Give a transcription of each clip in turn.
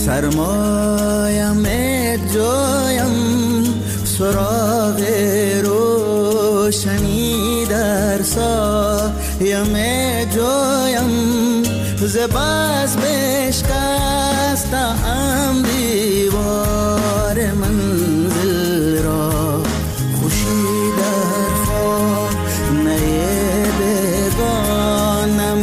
سرمایم جایم سراغ روشنی در سایم جایم ز بس بشکستم دیوار منزل را خوشی در خانه بگانم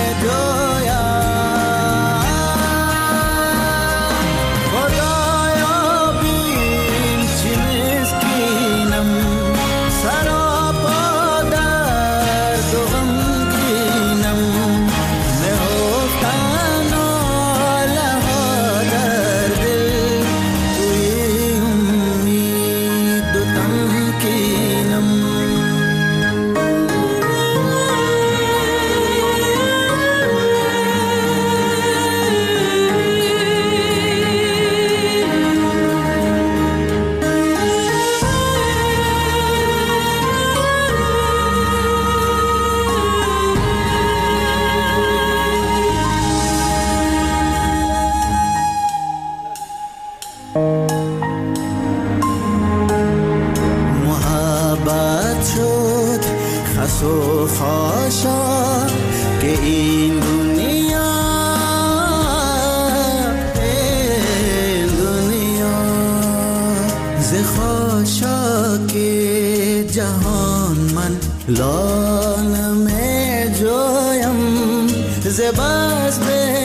لانم جایم ز بس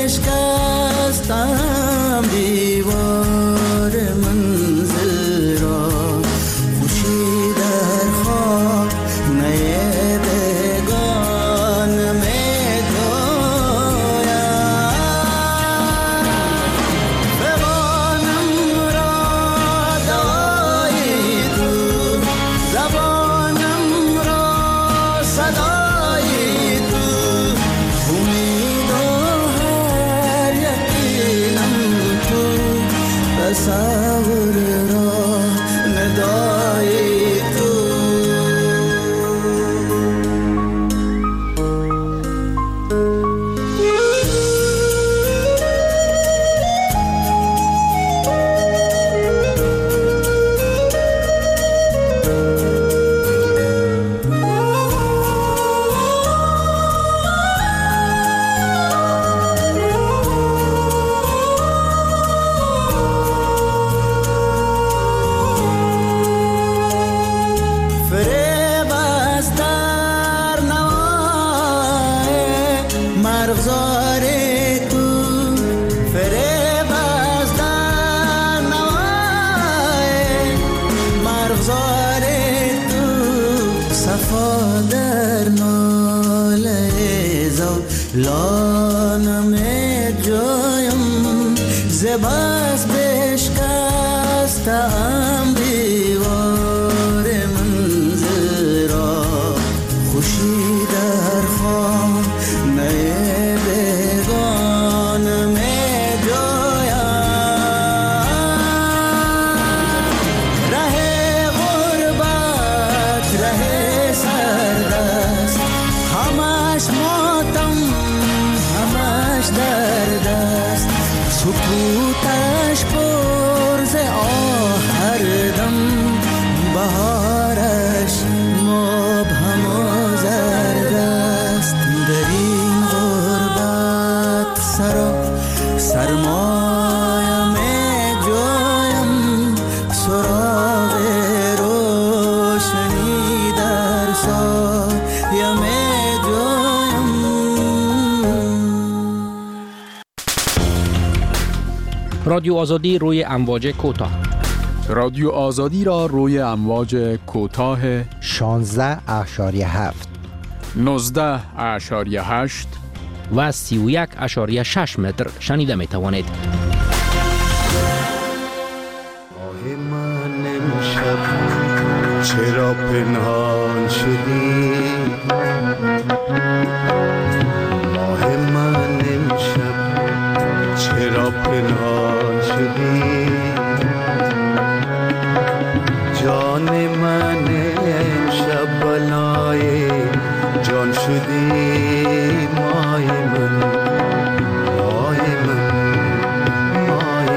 بشکستم دیوار منزل را خوشی در خانه بگانم جایم فغانم را دایی تو زبانم صدای تو امید و هر یقینم تو تصور را ندای تو لانم جایم ز بس بشکستم دیوار منزل را خوشی در خانه بگانم جایم ره غربت ره سردست همش ماتم همش درد است سکوتش پر ز آه هر دم بهارش مبهم و زرد است در این غربت سرمایم جایم سراغ روشنی در سایم رادیو آزادی روی امواج کوتاه. رادیو آزادی را روی امواج کوتاه 16.7 19.8 و 31.6 متر شنیده می توانید. ماه من امشب چرا پنهان شدی؟ ماه من امشب چرا پنهان شدی؟ جان من امشب بلای جان شدی. ماه من ماه من ماه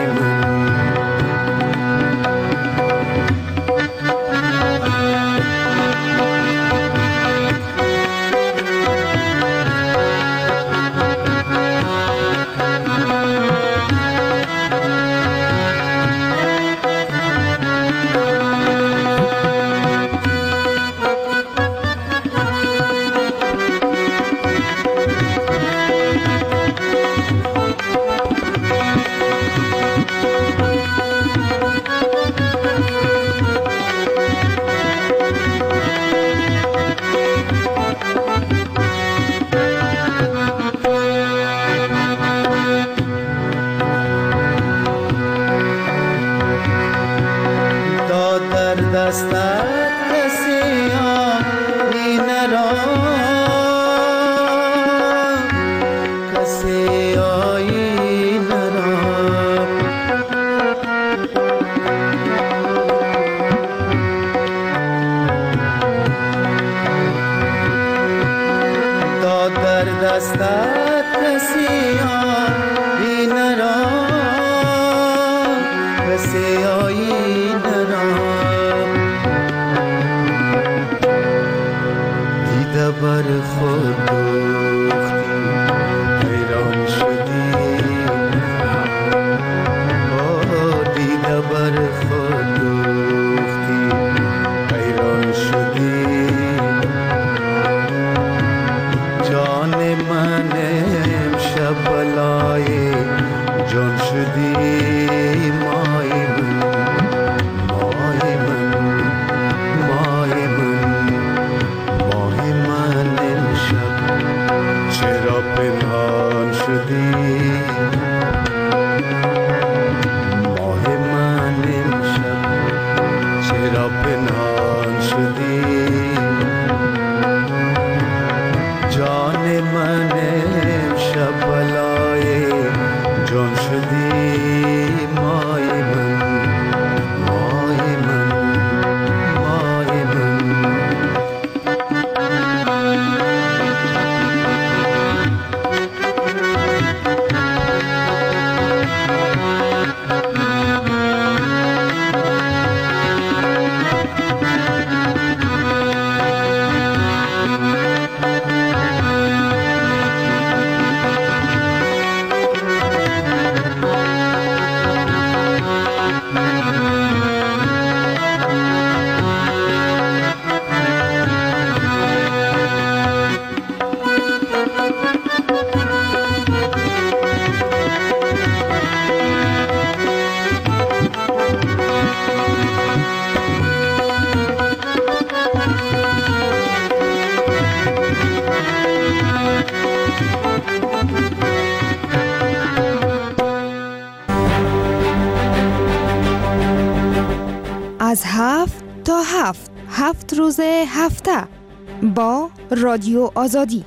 دستت کسی آیی نرا کسی آیی نرا داد در دستت کسی آیی نرا کسی آیی نرا دیده بر خود دوختی حیران شدی دیده بر خود دوختی حیران شدی جان من امشب بلای جان شدی مای من امشب چرا پنهان شدی ماه من امشب چرا پنهان شدی جان من امشب بلای جان شدی مای من از 7 تا 7 روز هفته با رادیو آزادی.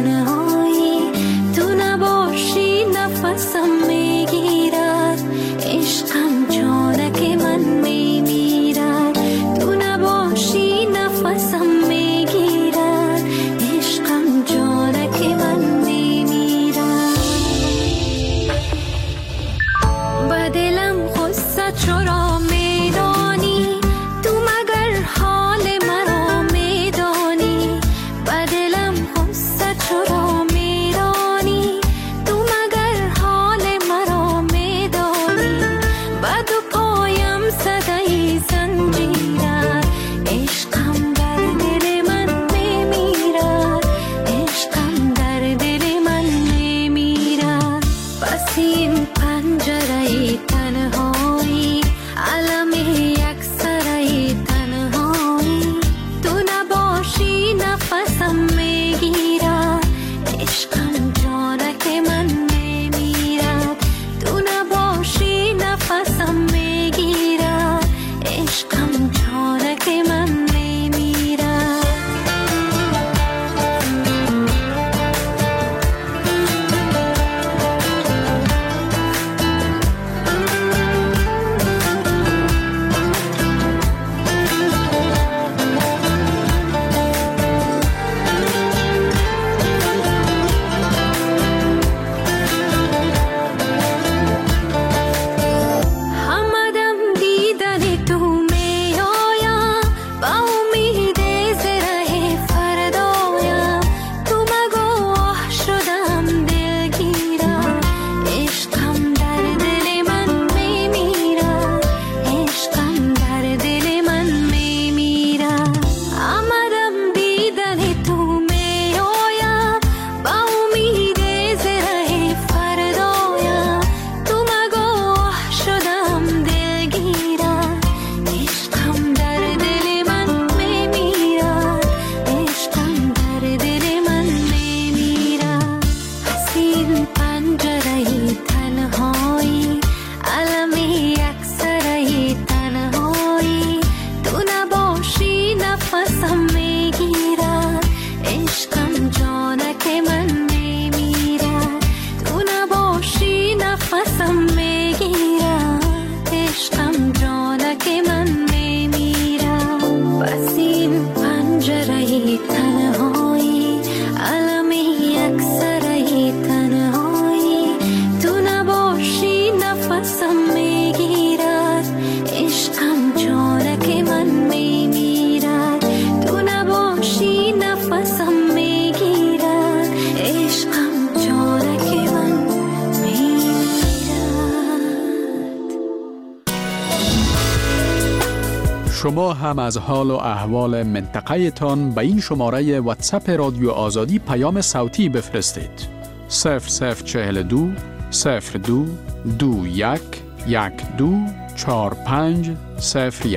نفسم میگیرد تنهایی علم یک سره تنهایی تو نباشی نفسم میگیرد عشقم جانک من میمیرد تو نباشی نفسم میگیرد عشقم جانک من شما هم از حال و احوال منطقه تان به این شماره واتساپ رادیو آزادی پیام صوتی بفرستید. 0042 02 21 12 45 01.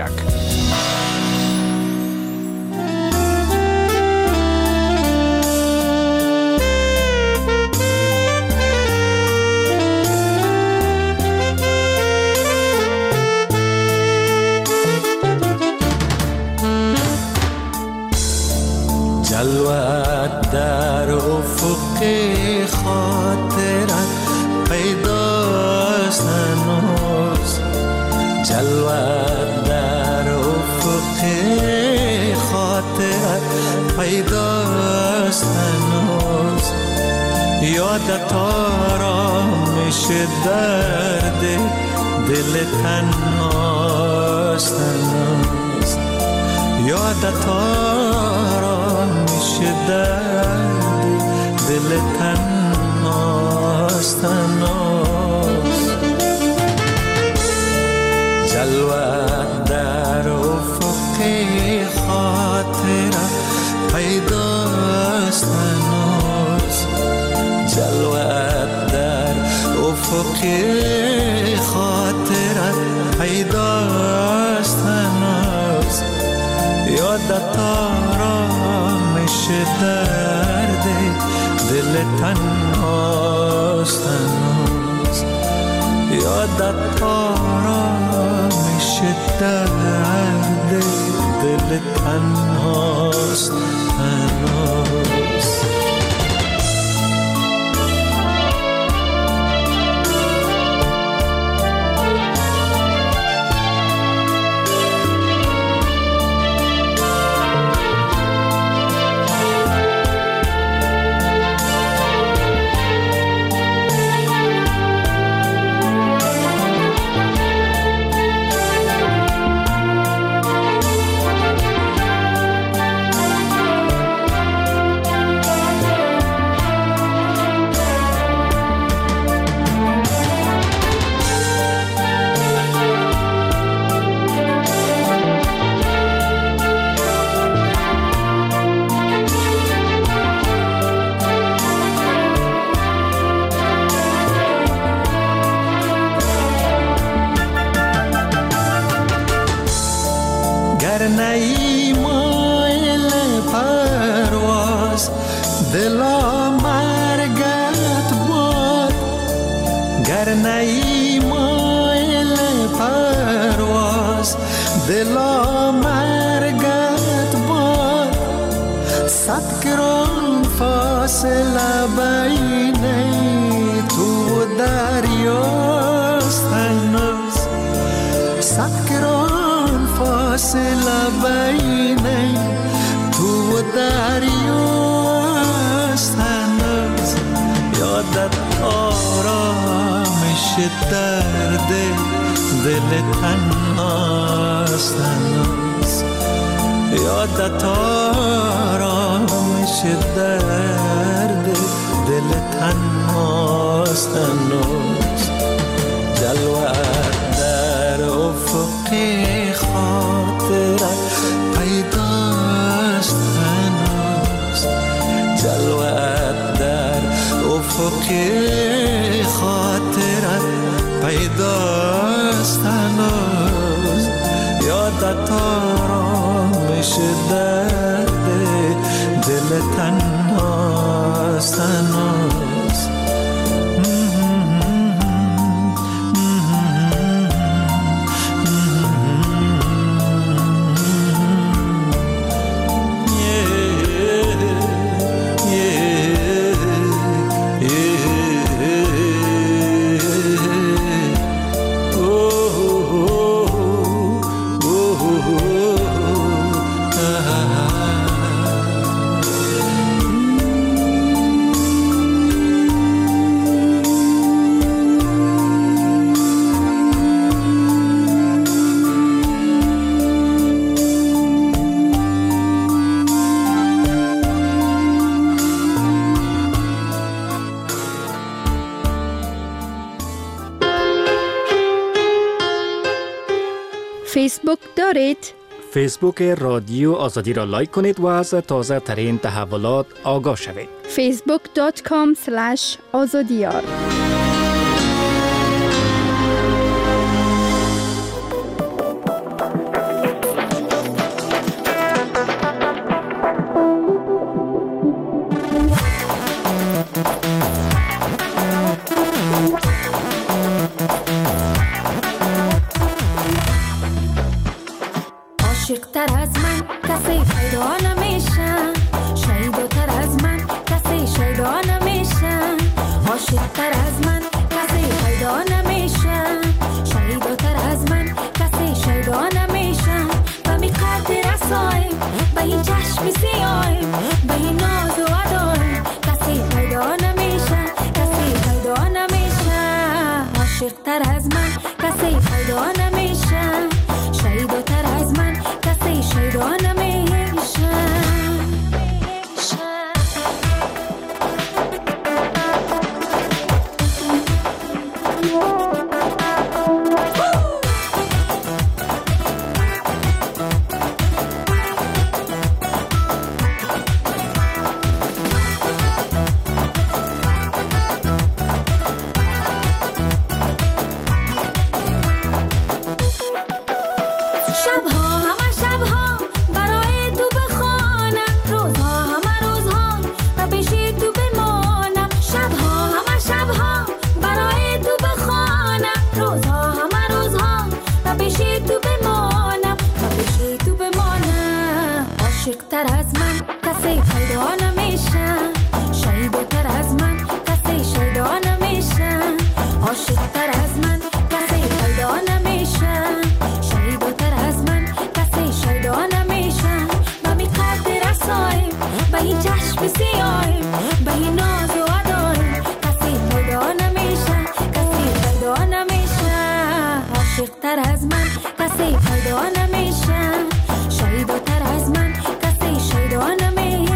جلوت در افق خاطرت پیداست هنوز، جلوت در افق خاطرت پیداست هنوز، یادت آرامش درد دل تنهاست هنوز، یادت آرامش درد دل تنهاست هنوز، جلوت در افق خاطرت پیداست هنوز، جلوت در افق خاطرت پیداست هنوز، یادت آرامش درد دل تنهاست هنوز، یادت آرامش درد دل تنهاست هنوز. نی مایل پرواز دلا مرگت باد، گر نی مایل پرواز دلا مرگت باد، صد گران فاصله بین تو و دریاست هنوز، صد گران فاصله بین تو و دریاست هنوز، یادت آرامش درد دل تنهاست هنوز، یادت آرامش درد دل تنهاست هنوز، جلوت در افق خاطرت پیداست هنوز، جلوت در افق خاطرت پیداست هنوز، یادت آرامش درد دل تنهاست هنوز. فیسبوک دارید؟ فیسبوک رادیو آزادی را لایک کنید و از تازه ترین تحولات آگاه شوید. facebook.com/azadiyar عاشق‌تر از من کسی پیدا نمیشه، شیداتر از من کسی شیدا نمیشه. عاشق‌تر از من کسی پیدا نمیشه، شیداتر از من کسی شیدا نمیشه. و می قد رسایم به این چشم سیایم، به این ناز و ادایم، کسی پیدا نمیشه، کسی پیدا نمیشه. عاشق‌تر از من کسی پیدا نمیشه، شیداتر از من کسی شیدا نمیشه. عاشق‌تر از من کسی پیدا نمیشه، شیداتر از من کسی شیدا نمیشه. عاشق‌تر از من کسی پیدا نمیشه، شیداتر از من کسی شیدا نمیشه. و می قد رسایم به این چشم سیایم، به این ناز و ادایم، کسی پیدا نمیشه، کسی پیدا نمیشه. عاشق‌تر از من کسی پیدا نمیشه، شیداتر از من کسی شیدا نمیشه.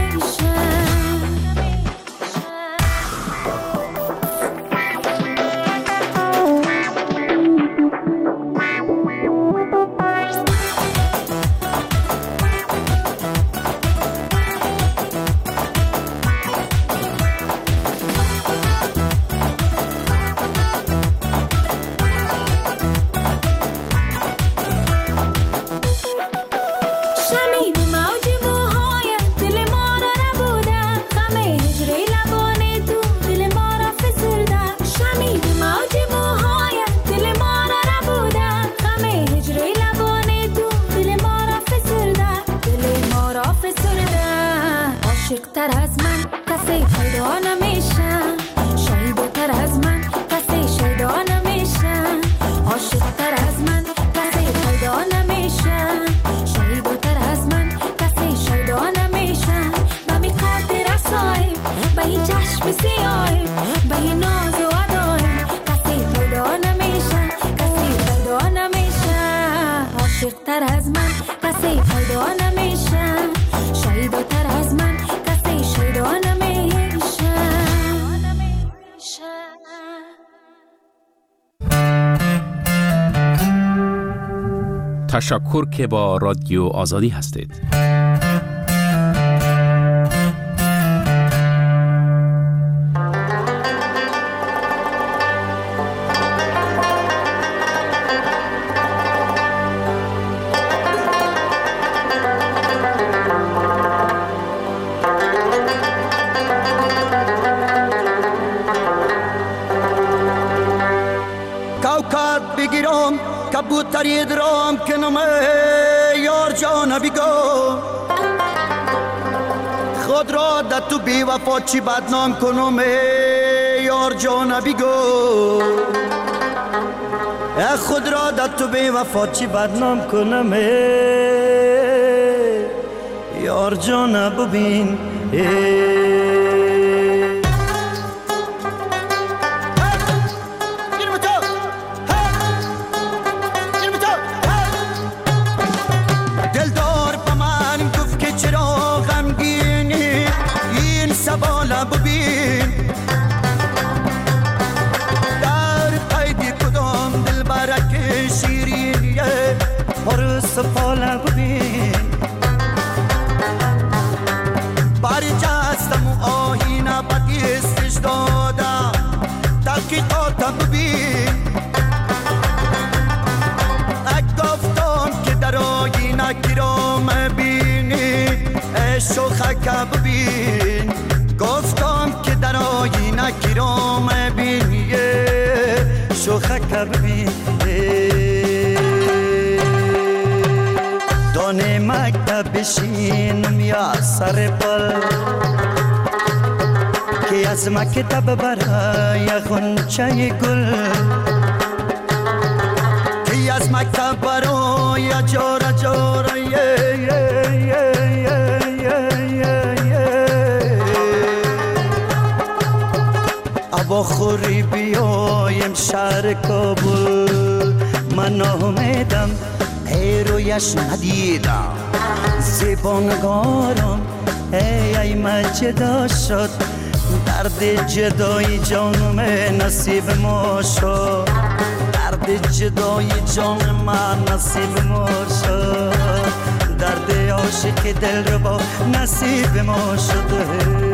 عاشق‌تر از من کسی پیدا نمیشه، شیداتر از من کسی شیدا نمیشه. عاشق‌تر از من کسی پیدا نمیشه، شیداتر از من کسی شیدا نمیشه. و می قد رسایم به این چشم سیایم، به این ناز و ادایم، کسی پیدا نمیشه، کسی پیدا نمیشه. عاشق‌تر از من کسی پیدا نمیشه، شیداتر از من کسی شیدا نمیشه. تشکر که با رادیو آزادی هستید. کوکب بگیرم کبوتری درام کنم یار جان بیگو، خود را در تو بی وفا چی بدنام کنم یار جان بیگو. خود را در تو بی وفا چی بدنام کنم یار جان ببین. Or شوخک ببین گفتم که در آینه گیرام بین شوخک ببین دانه مکتب بشینم یا سر پل که از مکتب برای غنچه گل که از مکتب برای جاره جاره ابا خوری بیایم شهر کابل من آمدم ای رویش ندیدم زبانگارم ای مجدا شد درد جدای جانم نصیب ما شد درد جدای جان من نصیب ما شد درد عاشق دل رو با نصیب ما شد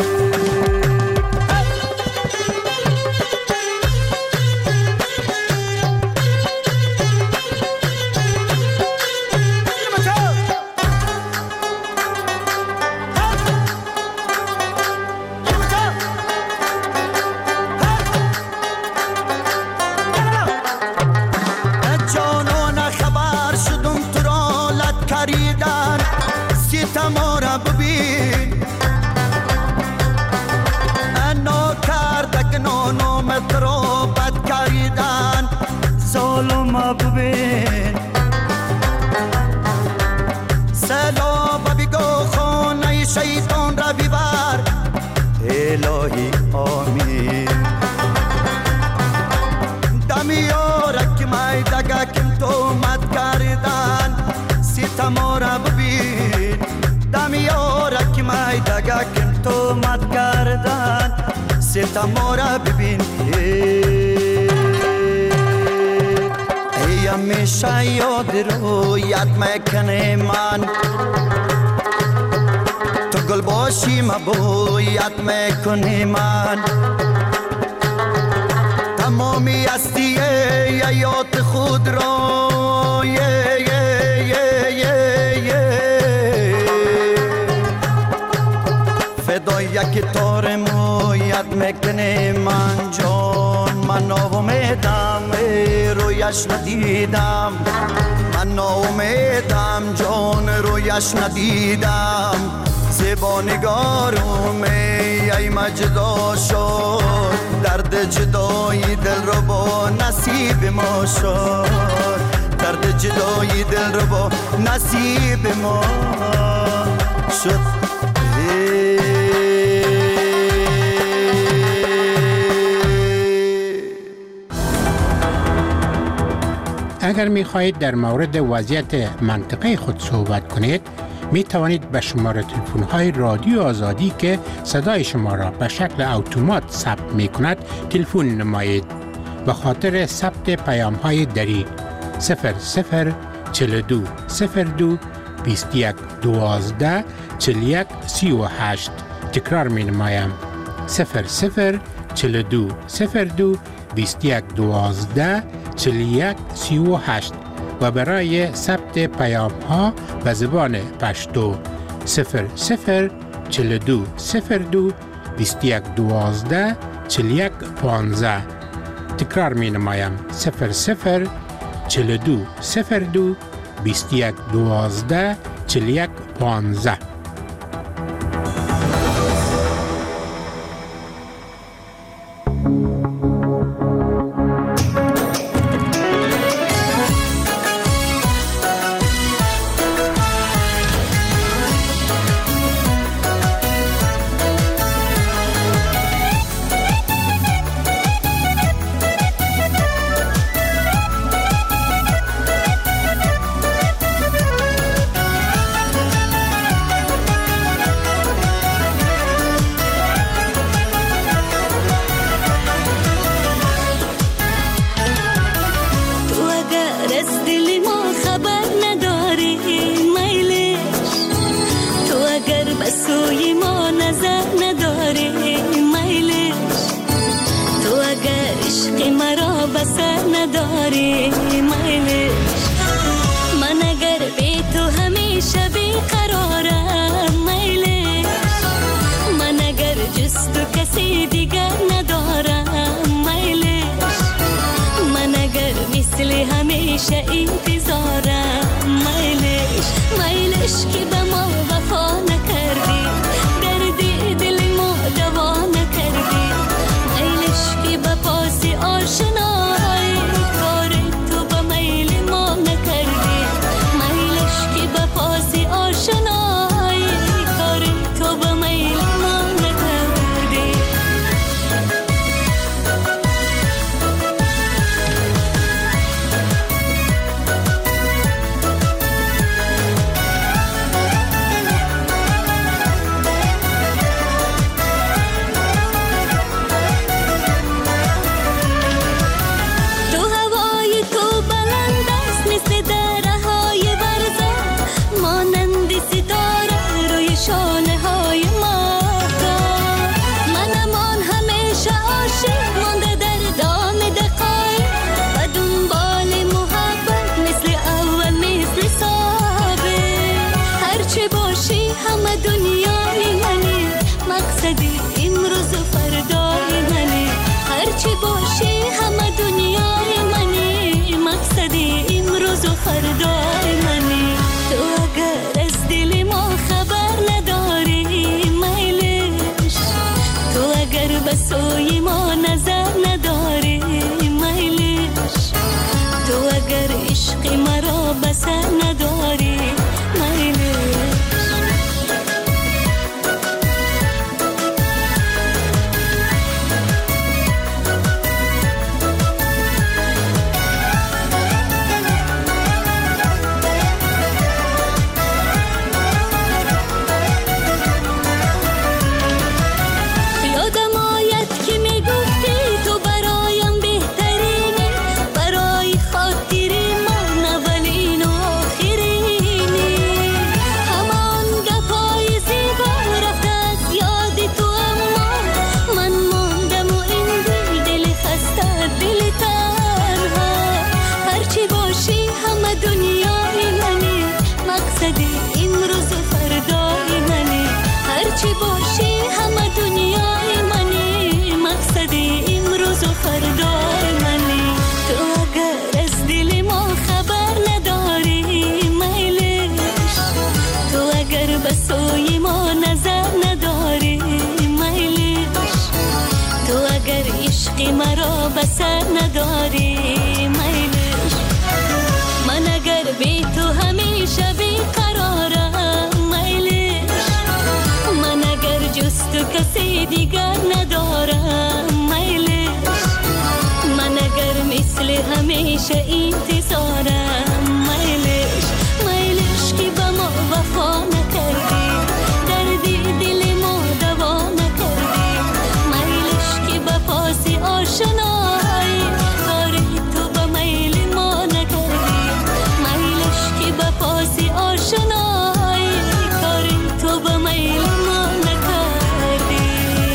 الهی آمین دمیارک مای دگاکم تو مد کردن ستما را ببین دمیارک مای دگاکم تو مد کردن ستما را ببین ای همیشه یاد رو یاد میکنه من گل باشی مبویت میکنی من تمامی هستی یاد خود را فدای یک تار مویت میکنی من جان من ناامیدم رویش ندیدم من ناامیدم جان رویش ندیدم زبانگارم ای مجدا شد درد جدای دل رو با نصیب ما شد درد جدای دل رو با نصیب ما شد اگر می خواهید در مورد وضعیت منطقه خود صحبت کنید می توانید به شماره تلفن های رادیو آزادی که صدای شما را به شکل اتومات ثبت می کند تلفن نمایید. به خاطر ثبت پیام های دری 0042 02 21 12 41 38 تکرار می نمایم 0042 02 21 12 41 38 و برای ثبت پیام ها به زبان پشتو 0042 02 21 12 41 15 تکرار می نمایم 0042 02 21 12 41 15 من اگر بی تو همیشه بیقرارم میلی همیشه انتظارم. میلش که به ما وفا نکردی، دردی دل ما دوا نکردی. میلش که به پاس آشنایی، کار تو به میل ما نکردی. میلش که به پاس آشنایی، کار تو به میل ما نکردی. امروز و فردای منی، هرچی باشی همه دنیای منی. مقصدی امروز و فردای منی. تو اگر از دل ما خبر نداری میلش، تو اگر به سوی ما نظر نداری میلش، تو اگر عشق مرا بسر نداری میلش. مرا بسر نداری میلش، من اگر بی تو همیشه بی قرارم میلش. من اگر جز تو کسی دیگر ندارم میلش، من اگر مثل همیشه انتظارم میلش. میلش که به ما وفا نکردی، دردی دل ما دوا نکردی. میلش که به پاس آشنایی، کار تو به میل ما نکردی. میلش که به پاس آشنایی، کار تو به میل ما نکردی.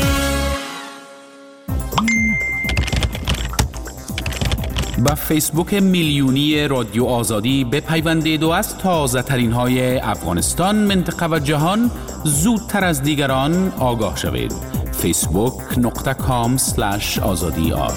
با فیسبوک میلیونی رادیو آزادی بپیوندید و از تازه ترین های افغانستان، منطقه و جهان زودتر از دیگران آگاه شوید. facebook.com/azadiar.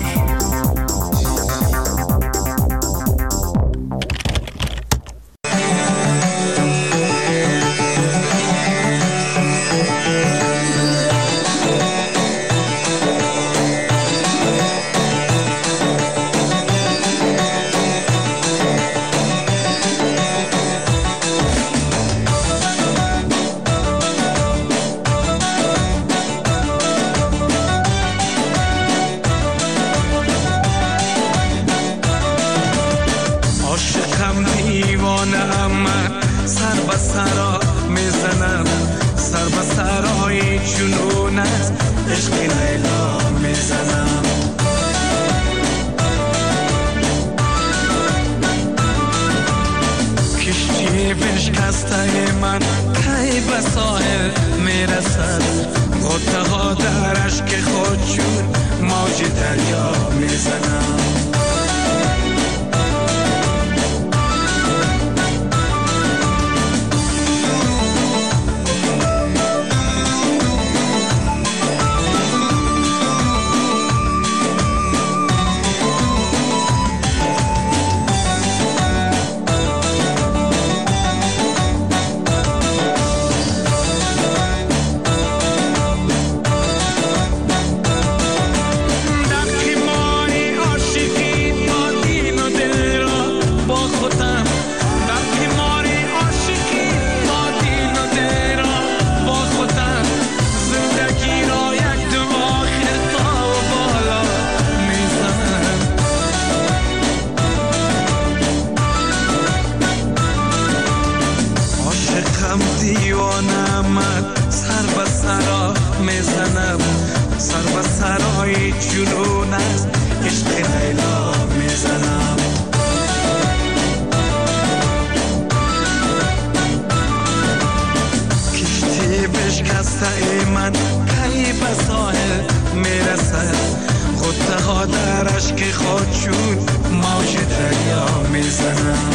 میزنم، سر به سرای جنون است عشق لیلا میزنم. کشتی بشکسته ای من کی به ساحل میرسد، غصه ها در اشک خود چون موج دریا میزنم.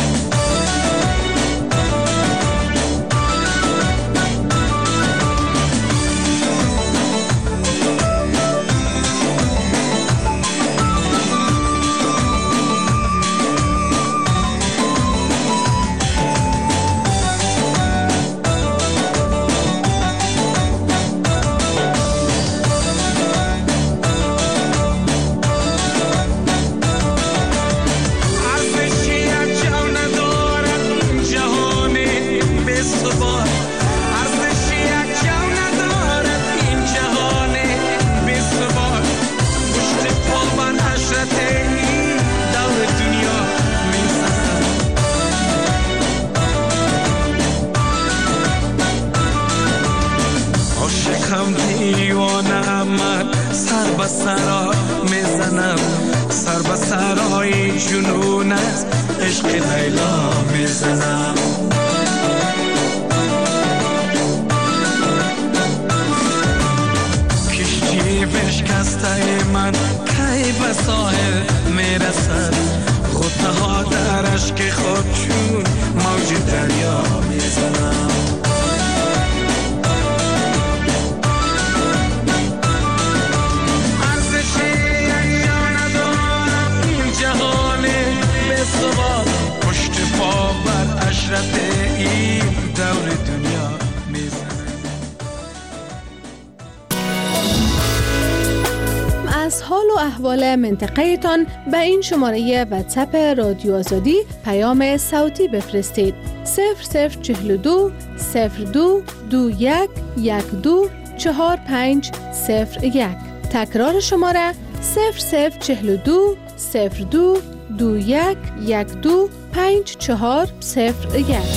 سرا میزنم، سر به سرای جنون است عشق لیلا میزنم. کشتی بشکسته من کی به ساحل میرسد، غصه ها در اشک خود چون موج دریا میزنم. پشت پا بر عشرت این دور دنیا میزنه. از حال و احوال منطقه تان به این شماره واتساپ رادیو آزادی پیام صوتی بفرستید. 0042 02 21 12 4501. تکرار شماره 0042 02 21 12 5401.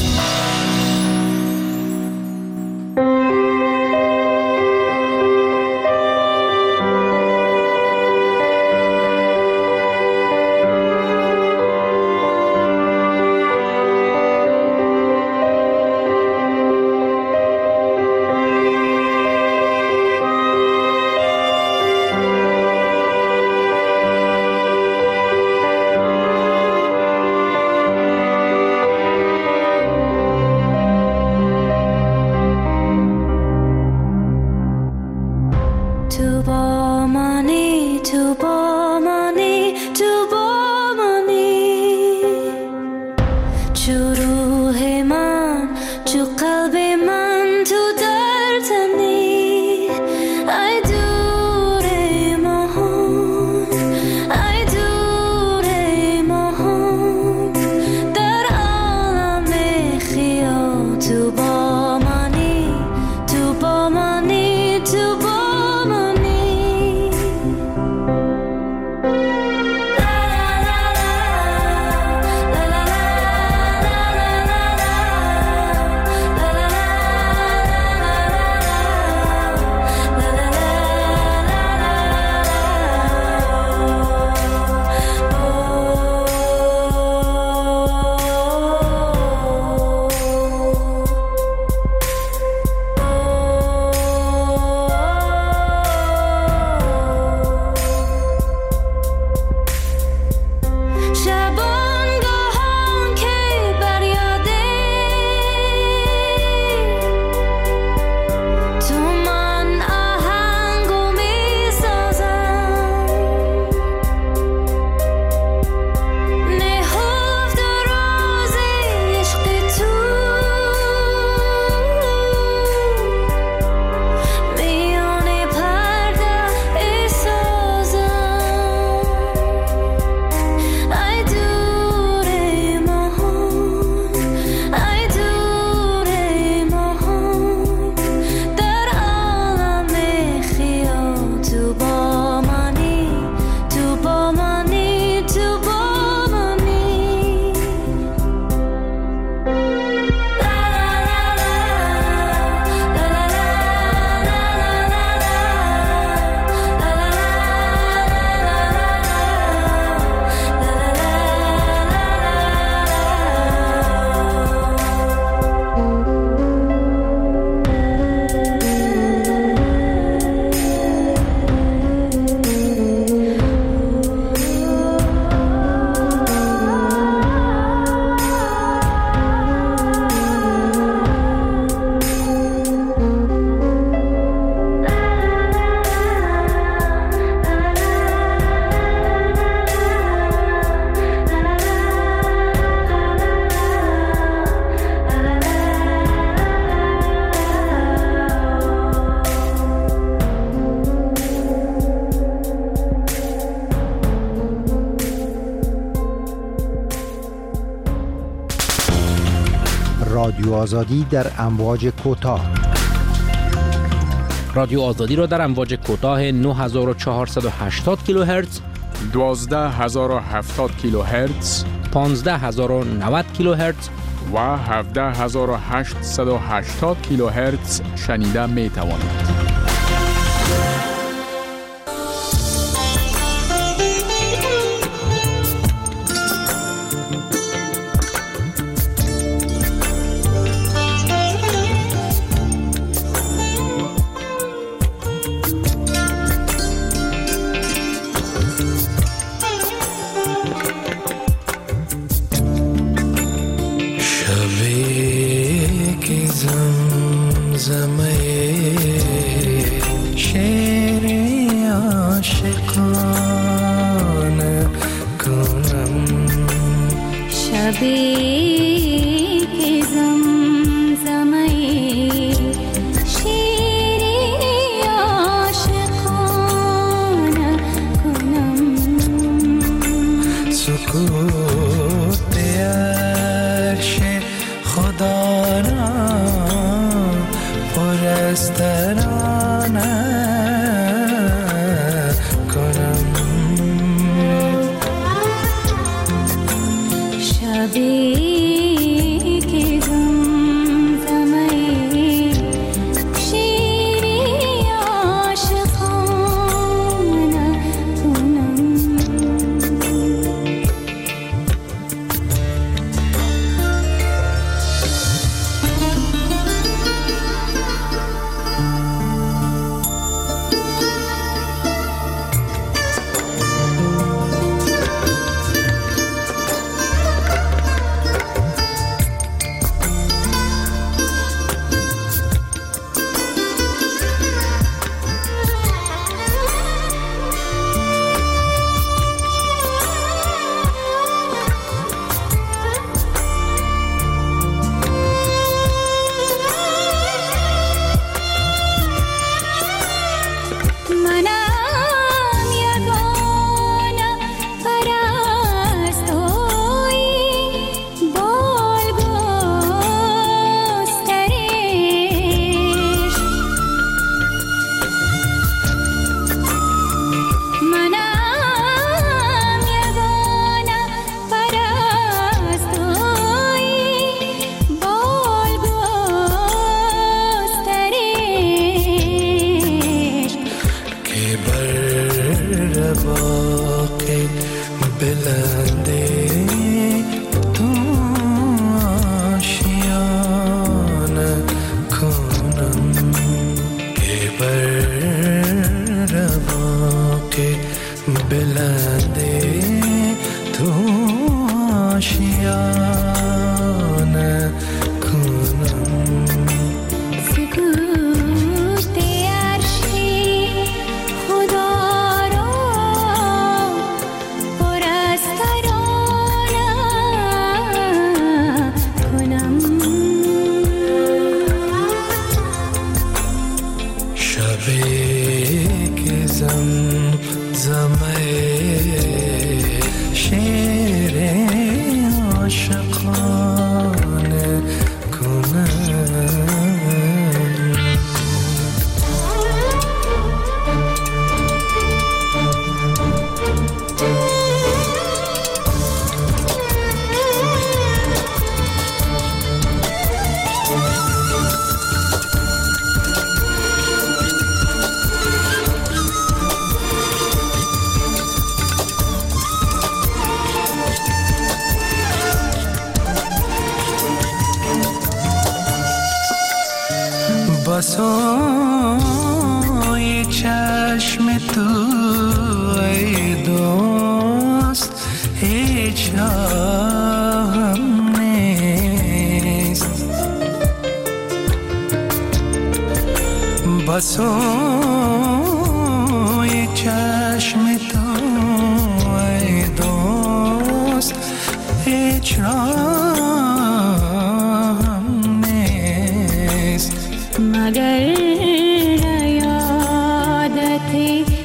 رادیو آزادی در امواج کوتاه. رادیو آزادی را در امواج کوتاه 9480 کیلوهرتز، 12070 کیلوهرتز، 15090 کیلوهرتز و 17880 کیلوهرتز شنیده می توانید. بسای چشم تو ای دوست هیچ راهم نیست، بسای چشم تو ای دوست هیچ راهم نیست، مگر یادت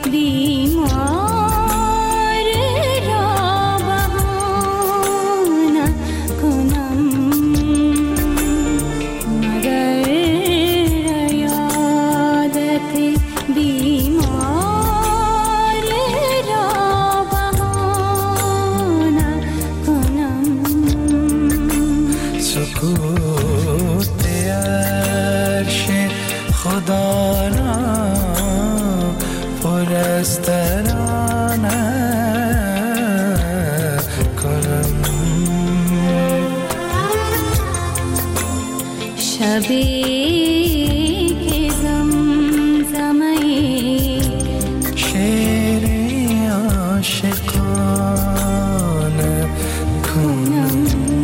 بیمار را بهانه کنم، جانم پر از ترانه کنم. شبی که زمزمه شعر عاشقانه کنم.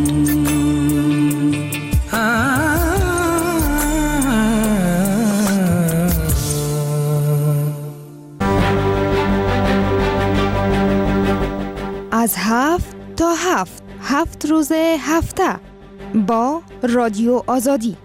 از 7 تا 7 روز هفته با رادیو آزادی.